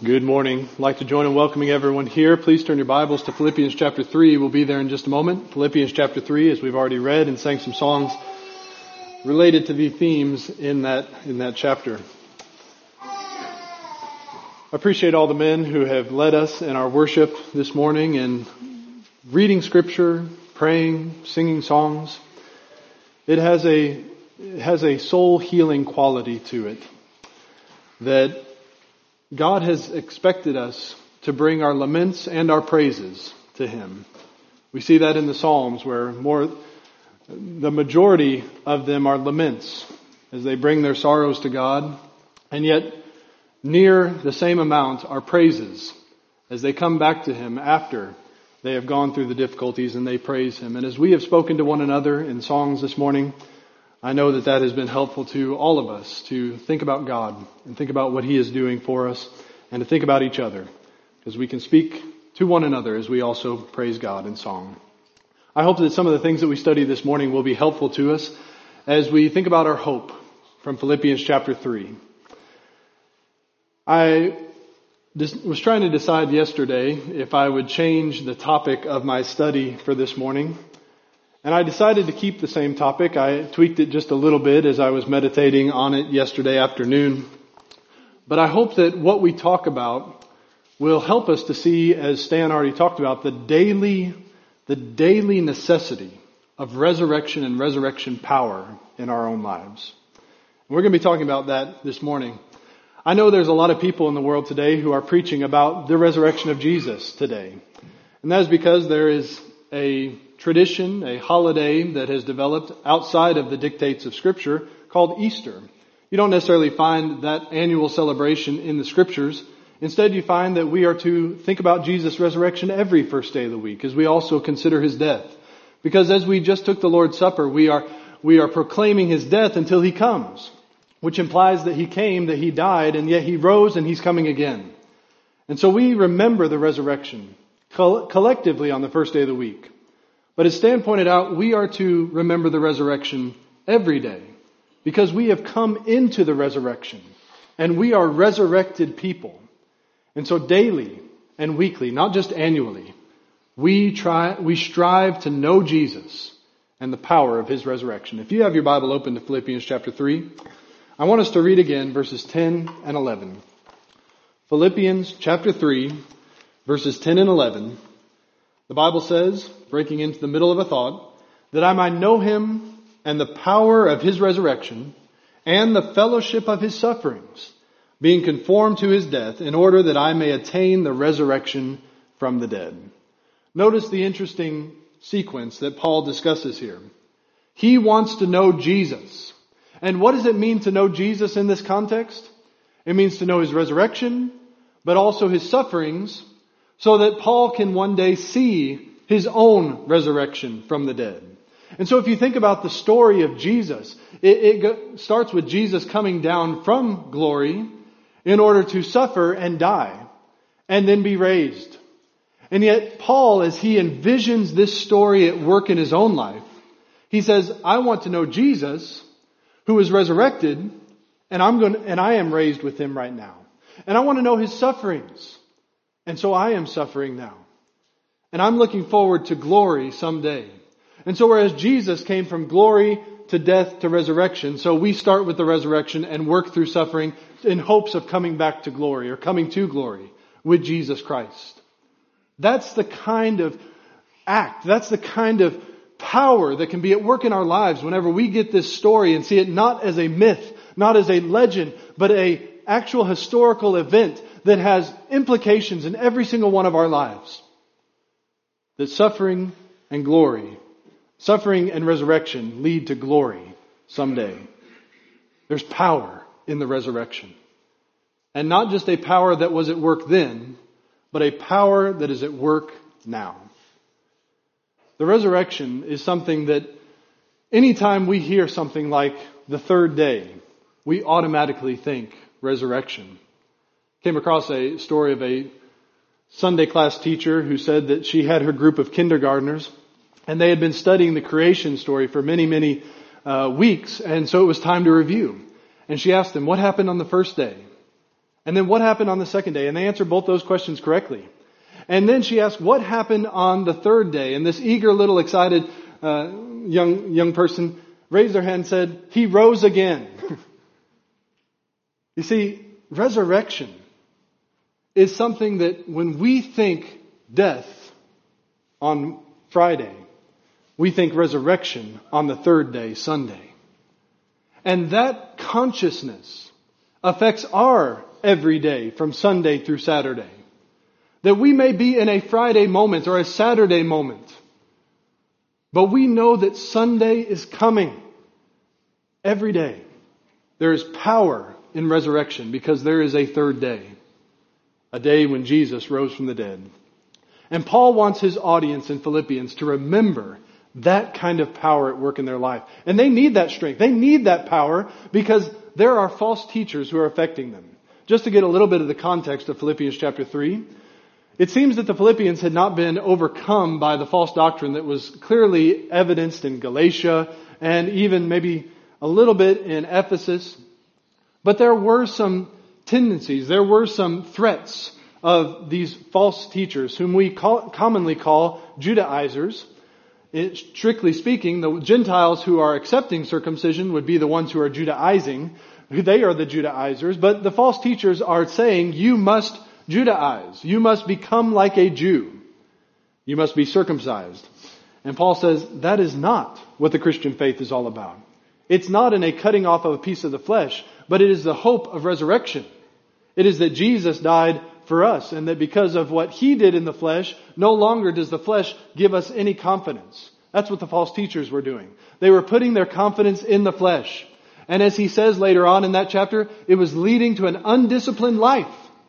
Good morning. I'd like to join in welcoming everyone here. Please turn your Bibles to Philippians chapter 3. We'll be there in just a moment. Philippians chapter 3, as we've already read and sang some songs related to the themes in that chapter. I appreciate all the men who have led us in our worship this morning in reading scripture, praying, singing songs. It has a soul healing quality to it that God has expected us to bring our laments and our praises to Him. We see that in the Psalms where the majority of them are laments as they bring their sorrows to God, and yet near the same amount are praises as they come back to Him after they have gone through the difficulties and they praise Him. And as we have spoken to one another in songs this morning, I know that has been helpful to all of us to think about God and think about what He is doing for us and to think about each other, because we can speak to one another as we also praise God in song. I hope that some of the things that we study this morning will be helpful to us as we think about our hope from Philippians chapter 3. I was trying to decide yesterday if I would change the topic of my study for this morning. And I decided to keep the same topic. I tweaked it just a little bit as I was meditating on it yesterday afternoon. But I hope that what we talk about will help us to see, as Stan already talked about, the daily necessity of resurrection and resurrection power in our own lives. And we're going to be talking about that this morning. I know there's a lot of people in the world today who are preaching about the resurrection of Jesus today. And that is because there is a tradition, a holiday that has developed outside of the dictates of Scripture called Easter. You don't necessarily find that annual celebration in the Scriptures. Instead, you find that we are to think about Jesus' resurrection every first day of the week as we also consider His death. Because as we just took the Lord's Supper, we are proclaiming His death until He comes, which implies that He came, that He died, and yet He rose and He's coming again. And so we remember the resurrection collectively on the first day of the week. But as Stan pointed out, we are to remember the resurrection every day because we have come into the resurrection and we are resurrected people. And so daily and weekly, not just annually, we strive to know Jesus and the power of His resurrection. If you have your Bible open to Philippians chapter 3, I want us to read again verses 10 and 11. Philippians chapter 3, verses 10 and 11. The Bible says, breaking into the middle of a thought, that I might know Him and the power of His resurrection and the fellowship of His sufferings, being conformed to His death, in order that I may attain the resurrection from the dead. Notice the interesting sequence that Paul discusses here. He wants to know Jesus. And what does it mean to know Jesus in this context? It means to know His resurrection, but also His sufferings, so that Paul can one day see his own resurrection from the dead. And so if you think about the story of Jesus, it starts with Jesus coming down from glory in order to suffer and die and then be raised. And yet Paul, as he envisions this story at work in his own life, he says, I want to know Jesus who is resurrected, and I am raised with Him right now. And I want to know His sufferings. And so I am suffering now. And I'm looking forward to glory someday. And so whereas Jesus came from glory to death to resurrection, so we start with the resurrection and work through suffering in hopes of coming back to glory or coming to glory with Jesus Christ. That's the kind of act, that's the kind of power that can be at work in our lives whenever we get this story and see it not as a myth, not as a legend, but an actual historical event that has implications in every single one of our lives. That suffering and resurrection lead to glory someday. There's power in the resurrection. And not just a power that was at work then, but a power that is at work now. The resurrection is something that anytime we hear something like the third day, we automatically think resurrection. Came across a story of a Sunday class teacher who said that she had her group of kindergartners and they had been studying the creation story for many weeks, and so it was time to review. And she asked them, what happened on the first day? And then what happened on the second day? And they answered both those questions correctly. And then she asked, what happened on the third day? And this eager, little excited young person raised their hand and said, He rose again. You see, resurrection is something that when we think death on Friday, we think resurrection on the third day, Sunday. And that consciousness affects our every day from Sunday through Saturday. That we may be in a Friday moment or a Saturday moment, but we know that Sunday is coming every day. There is power in resurrection because there is a third day, a day when Jesus rose from the dead. And Paul wants his audience in Philippians to remember that kind of power at work in their life. And they need that strength. They need that power because there are false teachers who are affecting them. Just to get a little bit of the context of Philippians chapter 3, it seems that the Philippians had not been overcome by the false doctrine that was clearly evidenced in Galatia and even maybe a little bit in Ephesus. But there were some tendencies, there were some threats of these false teachers whom we commonly call Judaizers. Strictly speaking, the Gentiles who are accepting circumcision would be the ones who are Judaizing. They are the Judaizers. But the false teachers are saying, you must Judaize. You must become like a Jew. You must be circumcised. And Paul says that is not what the Christian faith is all about. It's not in a cutting off of a piece of the flesh, but it is the hope of resurrection. It is that Jesus died for us, and that because of what He did in the flesh, no longer does the flesh give us any confidence. That's what the false teachers were doing. They were putting their confidence in the flesh. And as he says later on in that chapter, it was leading to an undisciplined life.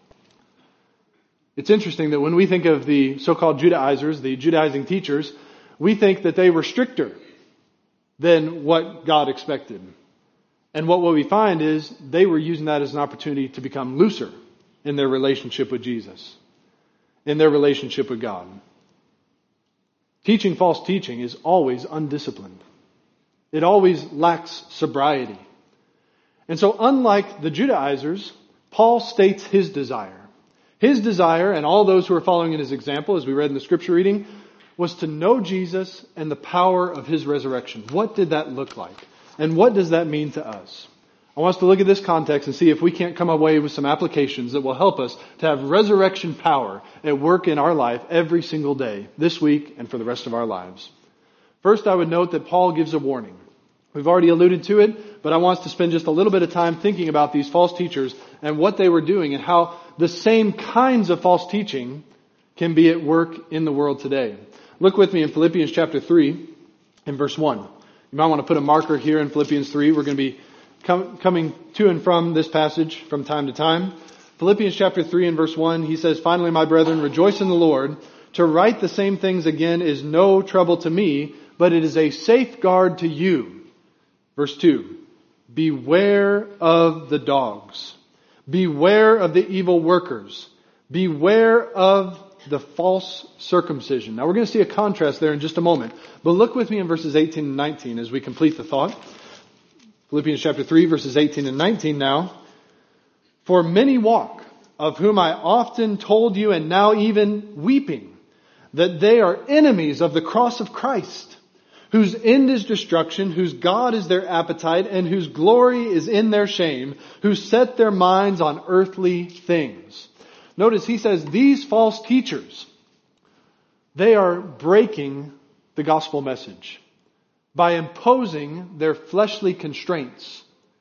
It's interesting that when we think of the so-called Judaizers, the Judaizing teachers, we think that they were stricter than what God expected. And what we find is they were using that as an opportunity to become looser in their relationship with Jesus, in their relationship with God. Teaching false teaching is always undisciplined. It always lacks sobriety. And so unlike the Judaizers, Paul states his desire. His desire, and all those who are following in his example, as we read in the scripture reading, was to know Jesus and the power of His resurrection. What did that look like? And what does that mean to us? I want us to look at this context and see if we can't come away with some applications that will help us to have resurrection power at work in our life every single day, this week and for the rest of our lives. First, I would note that Paul gives a warning. We've already alluded to it, but I want us to spend just a little bit of time thinking about these false teachers and what they were doing and how the same kinds of false teaching can be at work in the world today. Look with me in Philippians chapter 3 and verse 1. You might want to put a marker here in Philippians 3. We're going to be coming to and from this passage from time to time. Philippians chapter 3 and verse 1, he says, "Finally, my brethren, rejoice in the Lord. To write the same things again is no trouble to me, but it is a safeguard to you." Verse 2, "Beware of the dogs. Beware of the evil workers. Beware of the false circumcision." Now we're going to see a contrast there in just a moment. But look with me in verses 18 and 19 as we complete the thought. Philippians chapter 3, verses 18 and 19 now. "For many walk, of whom I often told you, and now even weeping, that they are enemies of the cross of Christ, whose end is destruction, whose God is their appetite, and whose glory is in their shame, who set their minds on earthly things." Notice he says these false teachers, they are breaking the gospel message by imposing their fleshly constraints.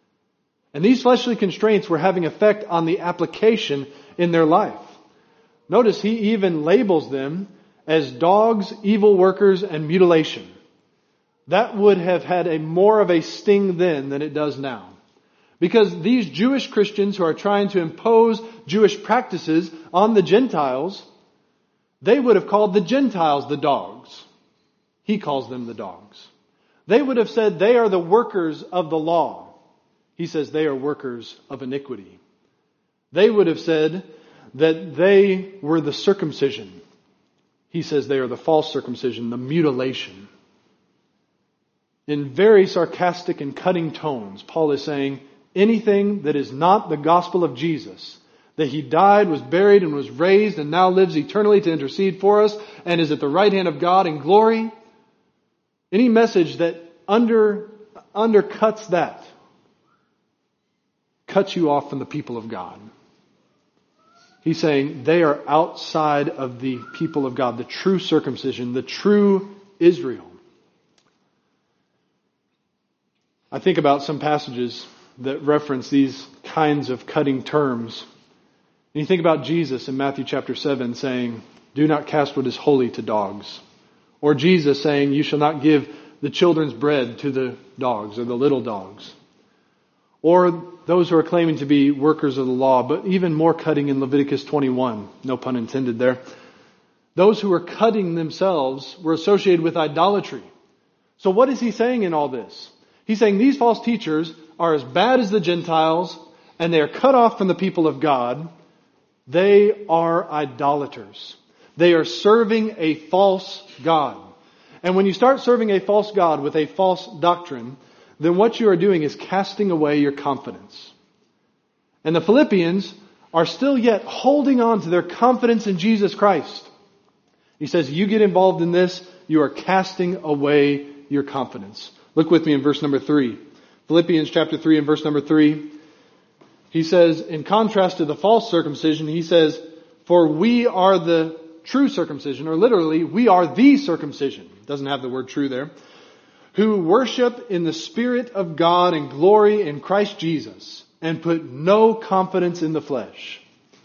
And these fleshly constraints were having effect on the application in their life. Notice he even labels them as dogs, evil workers, and mutilation. That would have had more of a sting then than it does now. Because these Jewish Christians who are trying to impose Jewish practices on the Gentiles, they would have called the Gentiles the dogs. He calls them the dogs. They would have said they are the workers of the law. He says they are workers of iniquity. They would have said that they were the circumcision. He says they are the false circumcision, the mutilation. In very sarcastic and cutting tones, Paul is saying anything that is not the gospel of Jesus, that He died, was buried, and was raised, and now lives eternally to intercede for us, and is at the right hand of God in glory. Any message that undercuts that cuts you off from the people of God. He's saying they are outside of the people of God, the true circumcision, the true Israel. I think about some passages that reference these kinds of cutting terms. And you think about Jesus in Matthew chapter 7 saying, "Do not cast what is holy to dogs." Or Jesus saying, "You shall not give the children's bread to the dogs or the little dogs." Or those who are claiming to be workers of the law, but even more cutting in Leviticus 21, no pun intended there. Those who were cutting themselves were associated with idolatry. So what is he saying in all this? He's saying these false teachers are as bad as the Gentiles, and they are cut off from the people of God. They are idolaters. They are serving a false God. And when you start serving a false God with a false doctrine, then what you are doing is casting away your confidence. And the Philippians are still yet holding on to their confidence in Jesus Christ. He says, you get involved in this, you are casting away your confidence. Look with me in verse number 3. Philippians chapter 3 and verse number 3. He says, in contrast to the false circumcision, he says, for we are the true circumcision, or literally, we are the circumcision. It doesn't have the word true there. Who worship in the Spirit of God and glory in Christ Jesus, and put no confidence in the flesh.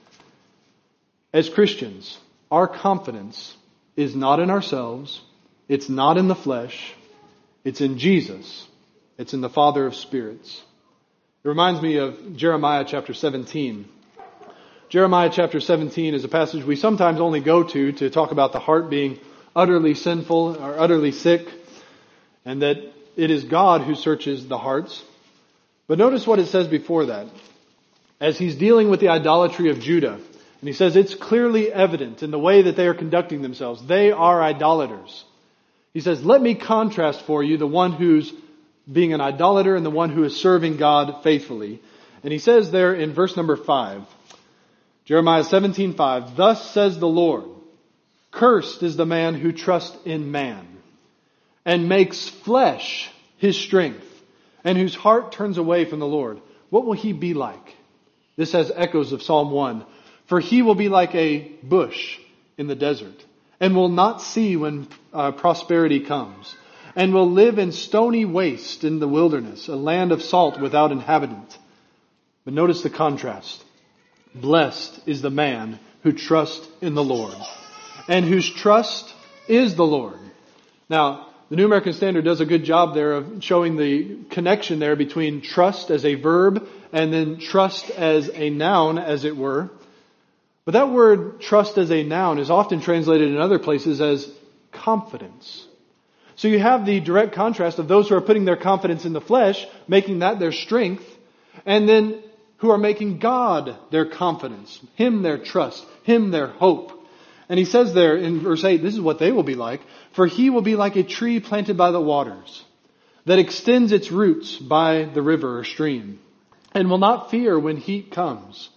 As Christians, our confidence is not in ourselves, it's not in the flesh, it's in Jesus. It's in the Father of spirits. It reminds me of Jeremiah chapter 17. Jeremiah chapter 17 is a passage we sometimes only go to talk about the heart being utterly sinful or utterly sick, and that it is God who searches the hearts. But notice what it says before that. As he's dealing with the idolatry of Judah, and he says it's clearly evident in the way that they are conducting themselves. They are idolaters. He says, let me contrast for you the one who's being an idolater and the one who is serving God faithfully. And he says there in verse number 5, Jeremiah 17:5, thus says the Lord, cursed is the man who trusts in man and makes flesh his strength, and whose heart turns away from the Lord. What will he be like? This has echoes of Psalm 1. For he will be like a bush in the desert, and will not see when prosperity comes, and will live in stony waste in the wilderness, a land of salt without inhabitant. But notice the contrast. Blessed is the man who trusts in the Lord, and whose trust is the Lord. Now, the New American Standard does a good job there of showing the connection there between trust as a verb and then trust as a noun, as it were. But that word trust as a noun is often translated in other places as confidence. So you have the direct contrast of those who are putting their confidence in the flesh, making that their strength, and then who are making God their confidence, Him their trust, Him their hope. And he says there in verse 8, this is what they will be like. For he will be like a tree planted by the waters, that extends its roots by the river or stream, and will not fear when heat comes.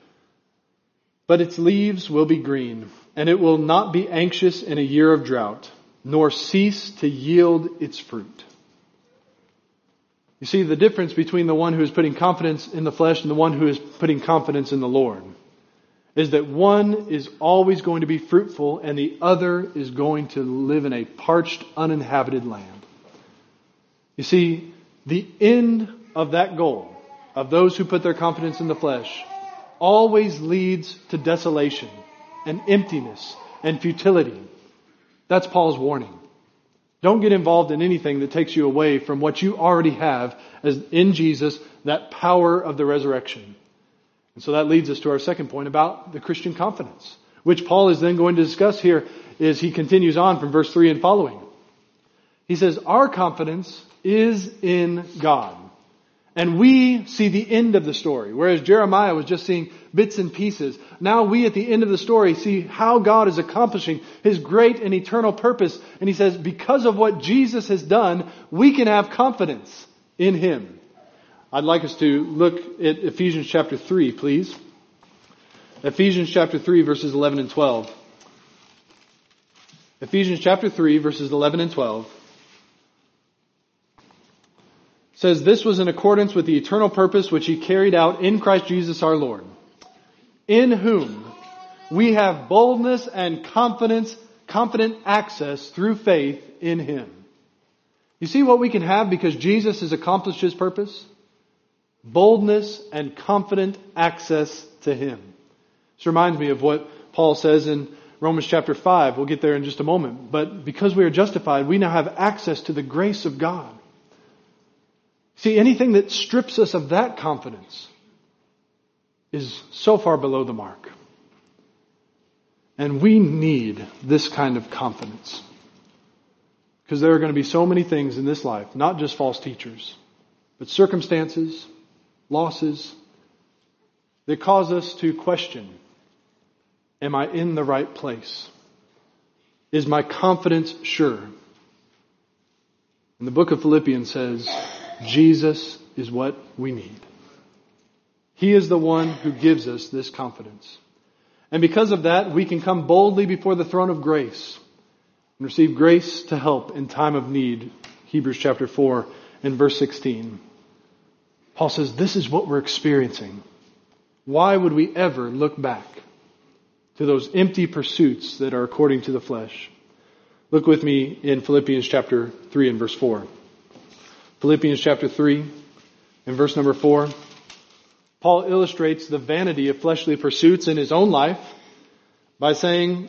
But its leaves will be green, and it will not be anxious in a year of drought, nor cease to yield its fruit. You see the difference between the one who is putting confidence in the flesh and the one who is putting confidence in the Lord is that one is always going to be fruitful and the other is going to live in a parched, uninhabited land. You see, the end of that goal, of those who put their confidence in the flesh, always leads to desolation and emptiness and futility. That's Paul's warning. Don't get involved in anything that takes you away from what you already have as in Jesus, that power of the resurrection. And so that leads us to our second point about the Christian confidence, which Paul is then going to discuss here as he continues on from verse 3 and following. He says, our confidence is in God. And we see the end of the story. Whereas Jeremiah was just seeing bits and pieces. Now we at the end of the story see how God is accomplishing His great and eternal purpose. And he says, because of what Jesus has done, we can have confidence in Him. I'd like us to look at Ephesians chapter 3, please. Ephesians chapter 3, verses 11 and 12. Ephesians chapter 3, verses 11 and 12 says, "This was in accordance with the eternal purpose which He carried out in Christ Jesus our Lord, in whom we have boldness and confident access through faith in Him." You see what we can have because Jesus has accomplished His purpose? Boldness and confident access to Him. This reminds me of what Paul says in Romans chapter 5. We'll get there in just a moment. But because we are justified, we now have access to the grace of God. See, anything that strips us of that confidence is so far below the mark. And we need this kind of confidence. Because there are going to be so many things in this life, not just false teachers, but circumstances, losses, that cause us to question, am I in the right place? Is my confidence sure? And the book of Philippians says, Jesus is what we need. He is the one who gives us this confidence. And because of that, we can come boldly before the throne of grace and receive grace to help in time of need. Hebrews chapter 4 and verse 16. Paul says, this is what we're experiencing. Why would we ever look back to those empty pursuits that are according to the flesh? Look with me in Philippians chapter 3 and verse 4. Philippians chapter 3 and verse number 4. Paul illustrates the vanity of fleshly pursuits in his own life by saying,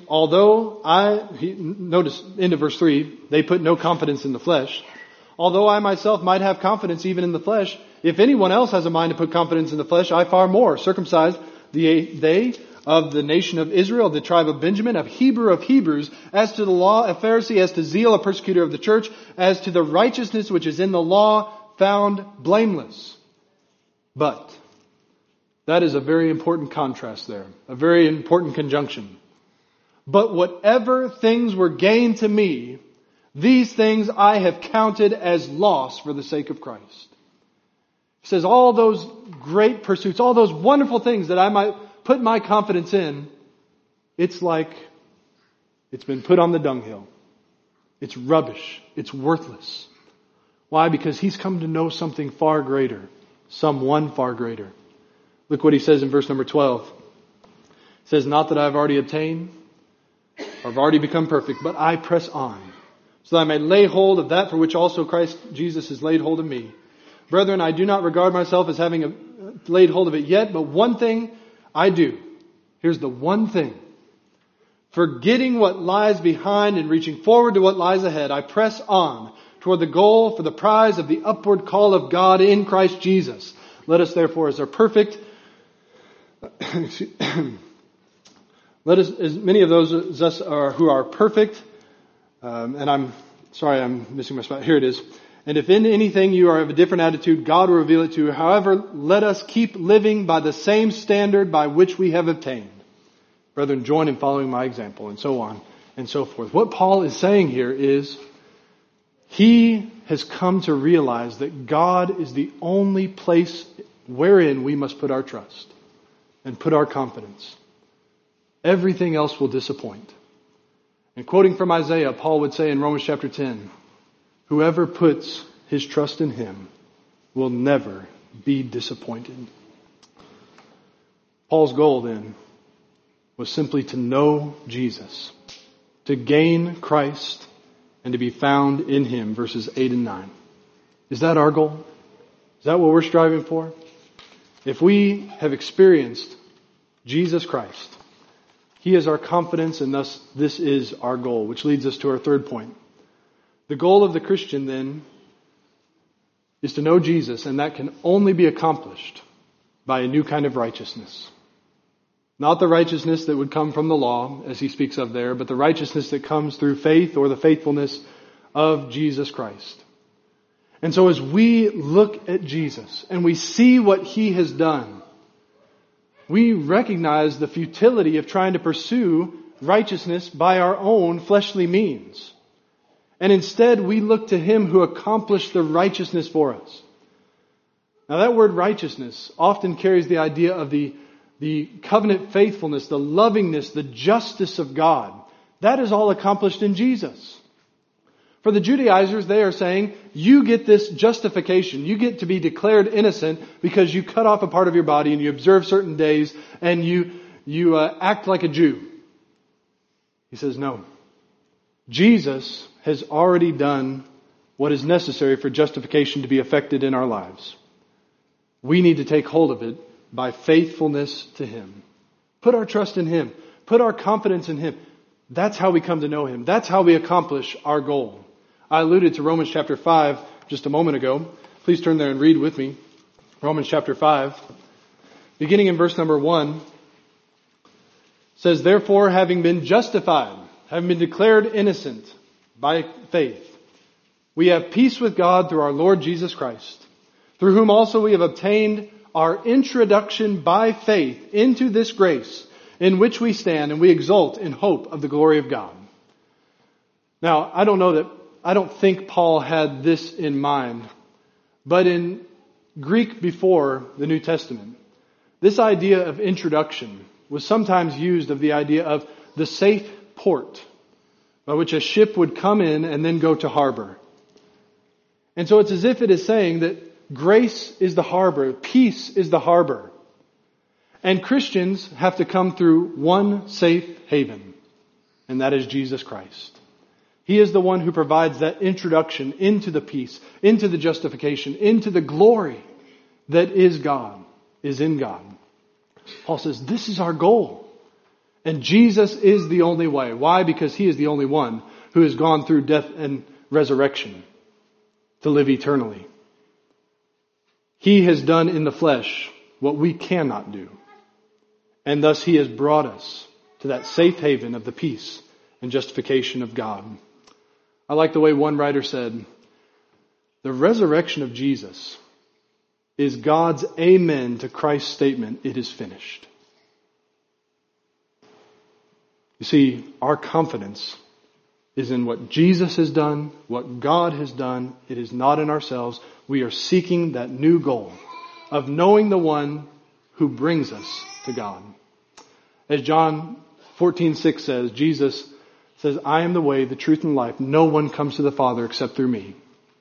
notice into verse 3, they put no confidence in the flesh. Although I myself might have confidence even in the flesh, if anyone else has a mind to put confidence in the flesh, I far more. Circumcised they of the nation of Israel, the tribe of Benjamin, of Hebrew of Hebrews, as to the law, a Pharisee, as to zeal, a persecutor of the church, as to the righteousness which is in the law, found blameless. But that is a very important contrast there, a very important conjunction. But whatever things were gained to me, these things I have counted as loss for the sake of Christ. He says all those great pursuits, all those wonderful things that I might put my confidence in, it's like it's been put on the dunghill. It's rubbish. It's worthless. Why? Because he's come to know something far greater. Someone far greater. Look what he says in verse number 12. He says, not that I've already obtained or I've already become perfect, but I press on, so that I may lay hold of that for which also Christ Jesus has laid hold of me. Brethren, I do not regard myself as having laid hold of it yet, but one thing I do. Here's the one thing. Forgetting what lies behind and reaching forward to what lies ahead, I press on toward the goal for the prize of the upward call of God in Christ Jesus. Let us therefore, as many of those as us who are perfect, and I'm sorry, I'm missing my spot. Here it is. And if in anything you are of a different attitude, God will reveal it to you. However, let us keep living by the same standard by which we have obtained. Brethren, join in following my example, and so on and so forth. What Paul is saying here is he has come to realize that God is the only place wherein we must put our trust and put our confidence. Everything else will disappoint. And quoting from Isaiah, Paul would say in Romans chapter 10, whoever puts his trust in him will never be disappointed. Paul's goal then was simply to know Jesus, to gain Christ, and to be found in him, verses 8 and 9. Is that our goal? Is that what we're striving for? If we have experienced Jesus Christ, he is our confidence, and thus this is our goal, which leads us to our third point. The goal of the Christian, then, is to know Jesus, and that can only be accomplished by a new kind of righteousness. Not the righteousness that would come from the law, as he speaks of there, but the righteousness that comes through faith or the faithfulness of Jesus Christ. And so as we look at Jesus and we see what he has done, we recognize the futility of trying to pursue righteousness by our own fleshly means. And instead, we look to him who accomplished the righteousness for us. Now, that word righteousness often carries the idea of the the covenant faithfulness, the lovingness, the justice of God. That is all accomplished in Jesus. For the Judaizers, they are saying, you get this justification. You get to be declared innocent because you cut off a part of your body and you observe certain days and you act like a Jew. He says, no. Jesus has already done what is necessary for justification to be effected in our lives. We need to take hold of it by faithfulness to Him. Put our trust in Him. Put our confidence in Him. That's how we come to know Him. That's how we accomplish our goal. I alluded to Romans chapter 5 just a moment ago. Please turn there and read with me. Romans chapter 5, beginning in verse number 1, says, therefore, having been justified, having been declared innocent by faith, we have peace with God through our Lord Jesus Christ, through whom also we have obtained our introduction by faith into this grace in which we stand, and we exult in hope of the glory of God. Now, I don't think Paul had this in mind, but in Greek before the New Testament, this idea of introduction was sometimes used of the idea of the safe port by which a ship would come in and then go to harbor. And so it's as if it is saying that grace is the harbor, peace is the harbor. And Christians have to come through one safe haven, and that is Jesus Christ. He is the one who provides that introduction into the peace, into the justification, into the glory that is God, is in God. Paul says, this is our goal. And Jesus is the only way. Why? Because He is the only one who has gone through death and resurrection to live eternally. He has done in the flesh what we cannot do. And thus He has brought us to that safe haven of the peace and justification of God. I like the way one writer said, the resurrection of Jesus is God's amen to Christ's statement, it is finished. You see, our confidence is in what Jesus has done, what God has done. It is not in ourselves. We are seeking that new goal of knowing the one who brings us to God. As John 14:6 says, Jesus says, I am the way, the truth, and life. No one comes to the Father except through me.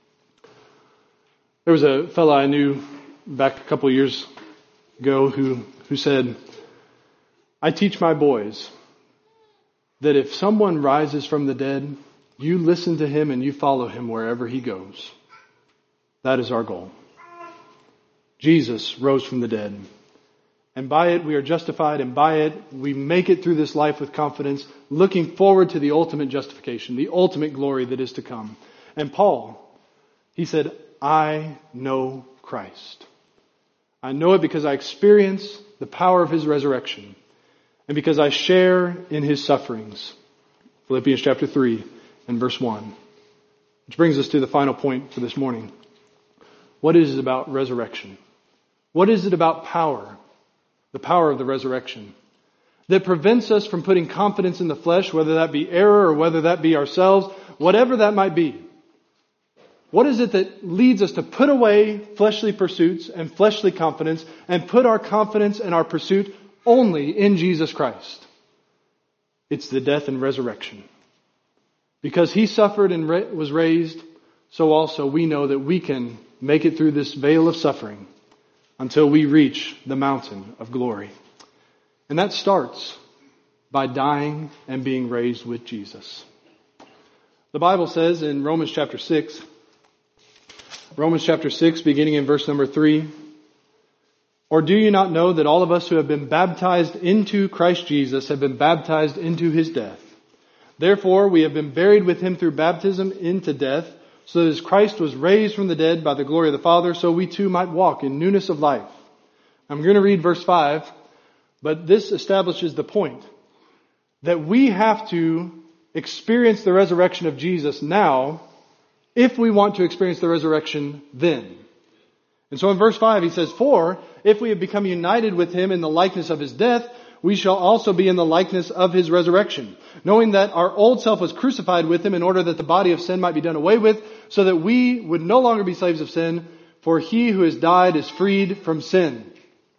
There was a fellow I knew back a couple of years ago who said, I teach my boys that if someone rises from the dead, you listen to him and you follow him wherever he goes. That is our goal. Jesus rose from the dead. And by it we are justified, and by it we make it through this life with confidence, looking forward to the ultimate justification, the ultimate glory that is to come. And Paul, he said, I know Christ. I know it because I experience the power of His resurrection, and because I share in His sufferings. Philippians chapter 3 and verse 1. Which brings us to the final point for this morning. What is it about resurrection? What is it about power? The power of the resurrection that prevents us from putting confidence in the flesh, whether that be error or whether that be ourselves, whatever that might be. What is it that leads us to put away fleshly pursuits and fleshly confidence and put our confidence and our pursuit only in Jesus Christ? It's the death and resurrection. Because He suffered and was raised, so also we know that we can make it through this veil of suffering until we reach the mountain of glory. And that starts by dying and being raised with Jesus. The Bible says in Romans chapter 6, beginning in verse number 3, or do you not know that all of us who have been baptized into Christ Jesus have been baptized into His death? Therefore, we have been buried with Him through baptism into death, so that as Christ was raised from the dead by the glory of the Father, so we too might walk in newness of life. I'm going to read verse 5, but this establishes the point that we have to experience the resurrection of Jesus now if we want to experience the resurrection then. And so in verse 5 he says, for if we have become united with Him in the likeness of His death, we shall also be in the likeness of His resurrection, knowing that our old self was crucified with Him in order that the body of sin might be done away with, so that we would no longer be slaves of sin, for he who has died is freed from sin.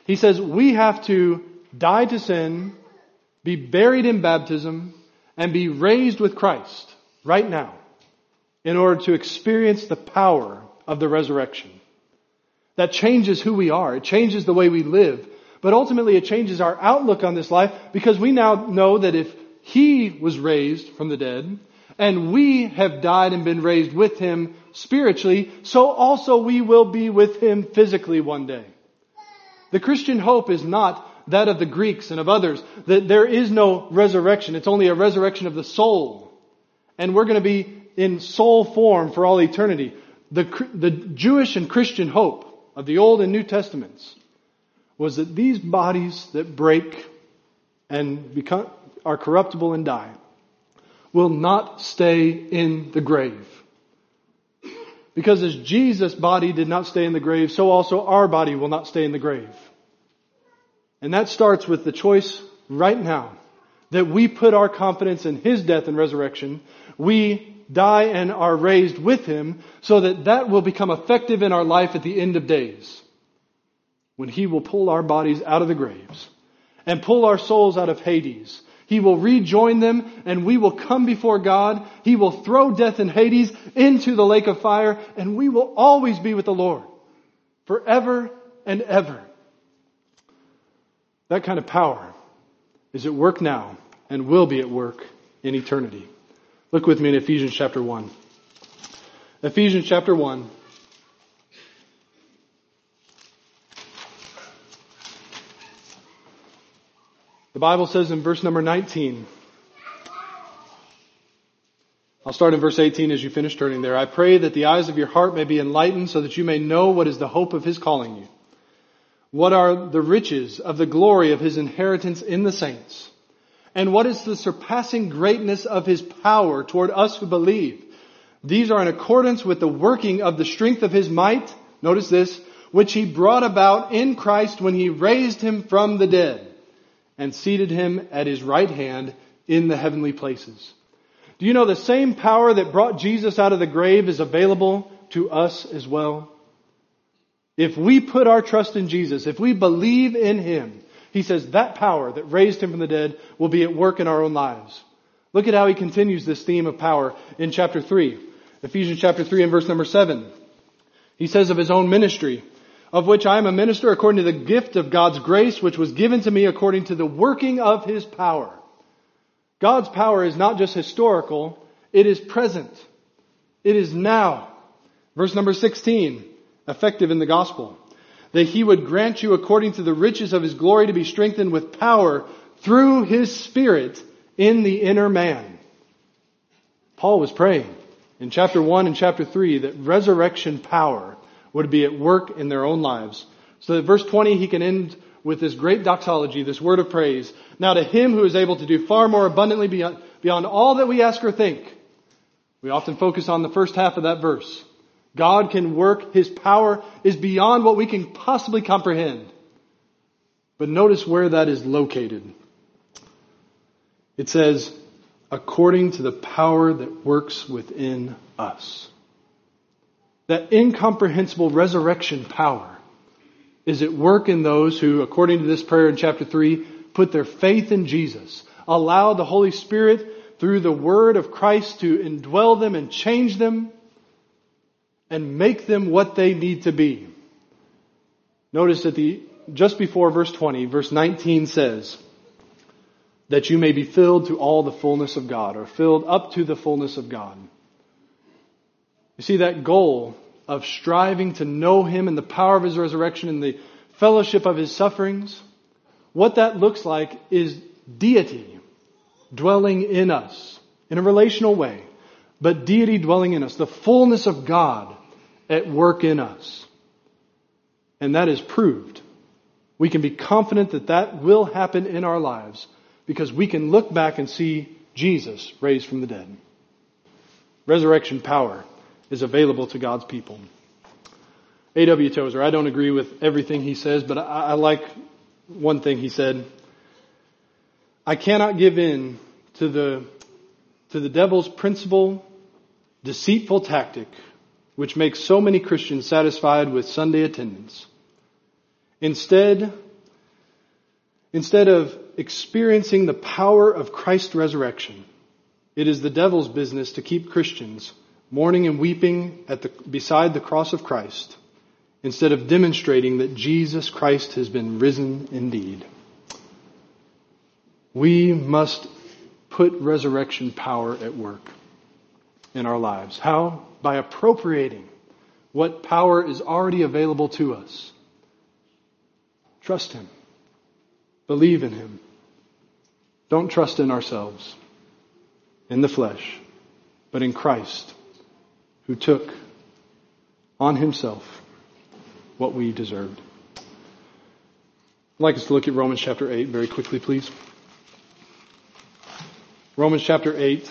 He says we have to die to sin, be buried in baptism, and be raised with Christ right now in order to experience the power of the resurrection. That changes who we are. It changes the way we live. But ultimately it changes our outlook on this life, because we now know that if He was raised from the dead and we have died and been raised with Him spiritually, so also we will be with Him physically one day. The Christian hope is not that of the Greeks and of others, that there is no resurrection. It's only a resurrection of the soul. And we're going to be in soul form for all eternity. The Jewish and Christian hope of the Old and New Testaments was that these bodies that break and are corruptible and die will not stay in the grave. Because as Jesus' body did not stay in the grave, so also our body will not stay in the grave. And that starts with the choice right now that we put our confidence in His death and resurrection. We die and are raised with Him, so that that will become effective in our life at the end of days, when He will pull our bodies out of the graves and pull our souls out of Hades. He will rejoin them and we will come before God. He will throw death and Hades into the lake of fire, and we will always be with the Lord forever and ever. That kind of power is at work now and will be at work in eternity. Look with me in Ephesians chapter 1. Ephesians chapter 1. The Bible says in verse number 19. I'll start in verse 18 as you finish turning there. I pray that the eyes of your heart may be enlightened, so that you may know what is the hope of His calling you. What are the riches of the glory of His inheritance in the saints? And what is the surpassing greatness of His power toward us who believe? These are in accordance with the working of the strength of His might. Notice this, which He brought about in Christ when He raised Him from the dead and seated Him at His right hand in the heavenly places. Do you know the same power that brought Jesus out of the grave is available to us as well? If we put our trust in Jesus, if we believe in Him, He says that power that raised Him from the dead will be at work in our own lives. Look at how He continues this theme of power in chapter 3. Ephesians chapter 3 and verse number 7. He says of His own ministry, of which I am a minister according to the gift of God's grace, which was given to me according to the working of His power. God's power is not just historical, it is present. It is now. Verse number 16, effective in the gospel. That He would grant you according to the riches of His glory to be strengthened with power through His Spirit in the inner man. Paul was praying in chapter 1 and chapter 3 that resurrection power would be at work in their own lives. So that verse 20 he can end with this great doxology, this word of praise. Now to Him who is able to do far more abundantly beyond all that we ask or think. We often focus on the first half of that verse. God can work. His power is beyond what we can possibly comprehend. But notice where that is located. It says, according to the power that works within us. That incomprehensible resurrection power is at work in those who, according to this prayer in chapter 3, put their faith in Jesus. Allow the Holy Spirit through the word of Christ to indwell them and change them and make them what they need to be. Notice that just before verse 20, verse 19 says, that you may be filled to all the fullness of God, or filled up to the fullness of God. You see, that goal of striving to know Him and the power of His resurrection and the fellowship of His sufferings, what that looks like is deity dwelling in us in a relational way, but deity dwelling in us, the fullness of God at work in us. And that is proved. We can be confident that that will happen in our lives because we can look back and see Jesus raised from the dead. Resurrection power is available to God's people. A.W. Tozer, I don't agree with everything he says, but I like one thing he said. I cannot give in to the devil's principal, deceitful tactic, which makes so many Christians satisfied with Sunday attendance. Instead, Instead of experiencing the power of Christ's resurrection, it is the devil's business to keep Christians mourning and weeping beside the cross of Christ, instead of demonstrating that Jesus Christ has been risen indeed. We must put resurrection power at work in our lives. How? By appropriating what power is already available to us. Trust Him. Believe in Him. Don't trust in ourselves, in the flesh, but in Christ, who took on Himself what we deserved. I'd like us to look at Romans chapter 8 very quickly, please. Romans chapter 8,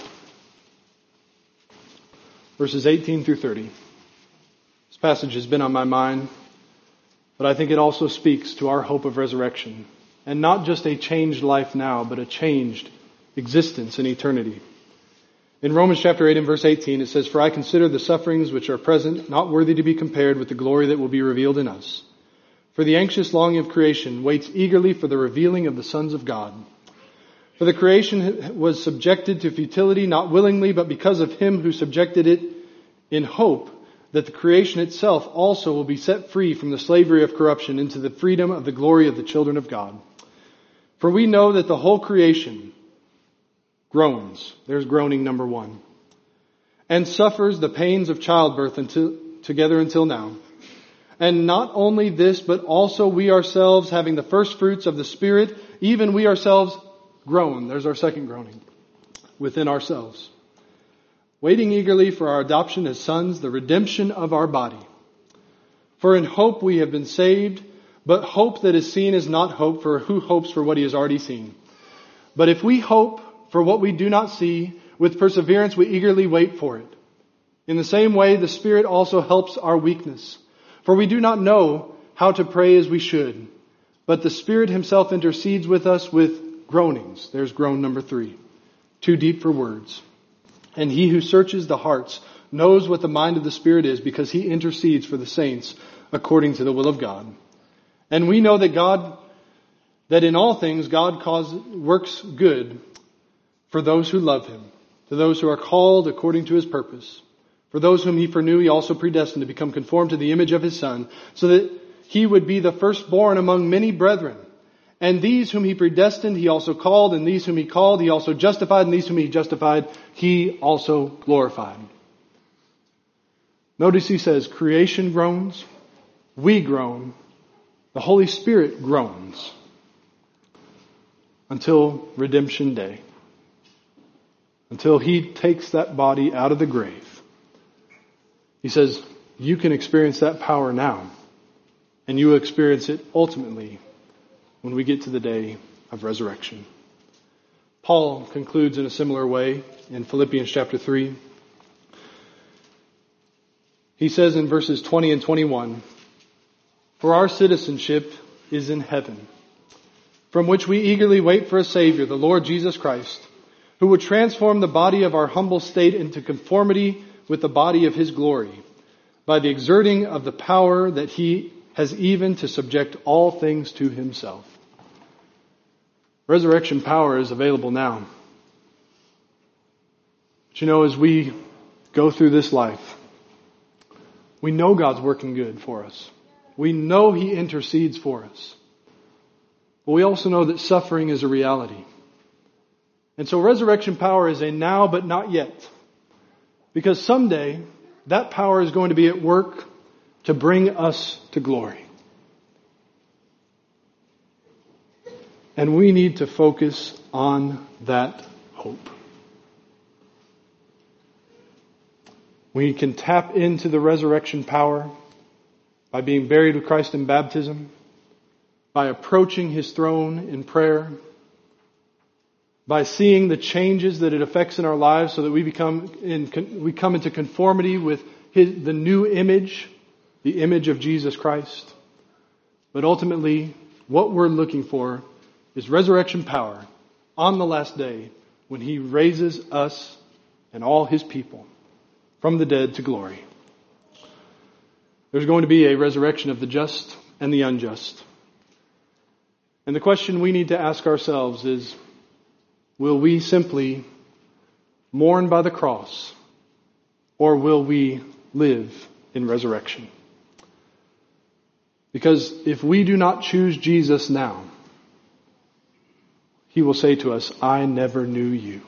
verses 18 through 30. This passage has been on my mind, but I think it also speaks to our hope of resurrection. And not just a changed life now, but a changed existence in eternity. In Romans chapter 8 and verse 18, it says, "For I consider the sufferings which are present not worthy to be compared with the glory that will be revealed in us. For the anxious longing of creation waits eagerly for the revealing of the sons of God. For the creation was subjected to futility, not willingly, but because of Him who subjected it, in hope that the creation itself also will be set free from the slavery of corruption into the freedom of the glory of the children of God. For we know that the whole creation groans," there's groaning number one, "and suffers the pains of childbirth until now. And not only this, but also we ourselves, having the first fruits of the Spirit, even we ourselves groan," there's our second groaning, "within ourselves, waiting eagerly for our adoption as sons, the redemption of our body. For in hope we have been saved, but hope that is seen is not hope, for who hopes for what he has already seen? But if we hope for what we do not see, with perseverance we eagerly wait for it. In the same way, the Spirit also helps our weakness. For we do not know how to pray as we should, but the Spirit Himself intercedes with us with groanings." There's groan number 3. "Too deep for words. And He who searches the hearts knows what the mind of the Spirit is, because He intercedes for the saints according to the will of God. And we know that in all things God works good for those who love Him, to those who are called according to His purpose. For those whom He foreknew, He also predestined to become conformed to the image of His Son, so that He would be the firstborn among many brethren. And these whom He predestined, He also called, and these whom He called, He also justified, and these whom He justified, He also glorified." Notice He says, creation groans, we groan, the Holy Spirit groans, until redemption day. Until He takes that body out of the grave. He says, you can experience that power now, and you will experience it ultimately when we get to the day of resurrection. Paul concludes in a similar way in Philippians chapter 3. He says in verses 20 and 21, "For our citizenship is in heaven, from which we eagerly wait for a Savior, the Lord Jesus Christ, who will transform the body of our humble state into conformity with the body of His glory, by the exerting of the power that He has even to subject all things to Himself." Resurrection power is available now. But as we go through this life, we know God's working good for us. We know He intercedes for us. But we also know that suffering is a reality. And so resurrection power is a now but not yet. Because someday that power is going to be at work to bring us to glory. And we need to focus on that hope. We can tap into the resurrection power by being buried with Christ in baptism, by approaching His throne in prayer, by seeing the changes that it affects in our lives so that we come into conformity with the new image, the image of Jesus Christ. But ultimately, what we're looking for is resurrection power on the last day when He raises us and all His people from the dead to glory. There's going to be a resurrection of the just and the unjust. And the question we need to ask ourselves is, will we simply mourn by the cross, or will we live in resurrection? Because if we do not choose Jesus now, He will say to us, I never knew you.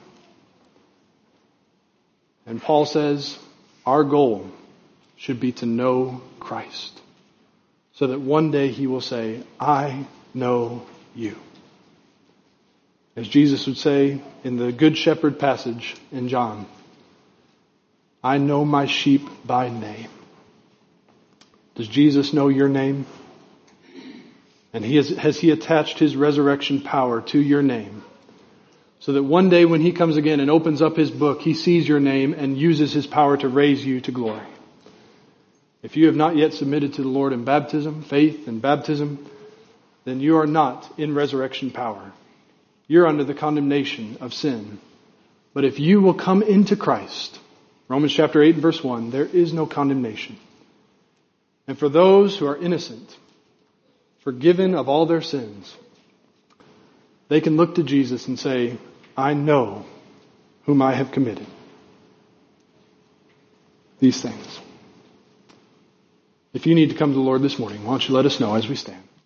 And Paul says, our goal should be to know Christ, so that one day He will say, I know you. As Jesus would say in the Good Shepherd passage in John, I know my sheep by name. Does Jesus know your name? And has He attached His resurrection power to your name, so that one day when He comes again and opens up His book, He sees your name and uses His power to raise you to glory? If you have not yet submitted to the Lord in baptism, faith and baptism, then you are not in resurrection power. You're under the condemnation of sin. But if you will come into Christ, Romans chapter 8 and verse 1, there is no condemnation. And for those who are innocent, forgiven of all their sins, they can look to Jesus and say, I know whom I have committed these things. If you need to come to the Lord this morning, why don't you let us know as we stand.